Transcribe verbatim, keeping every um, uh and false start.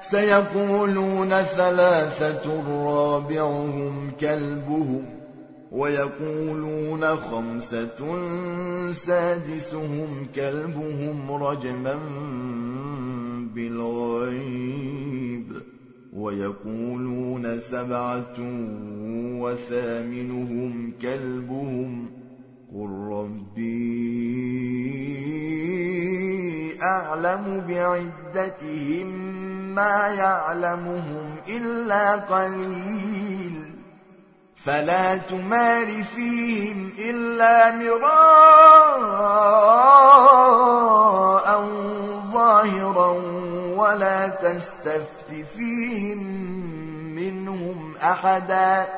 سيقولون ثلاثة رابعهم كلبهم ويقولون خمسة سادسهم كلبهم رجما بالغيب ويقولون سبعة وثامنهم كلبهم قل ربي أعلم بعدتهم ما يعلمهم إلا قليل فلا تمار فيهم إلا مراء ظاهرا ولا تستفت فيهم منهم أحدا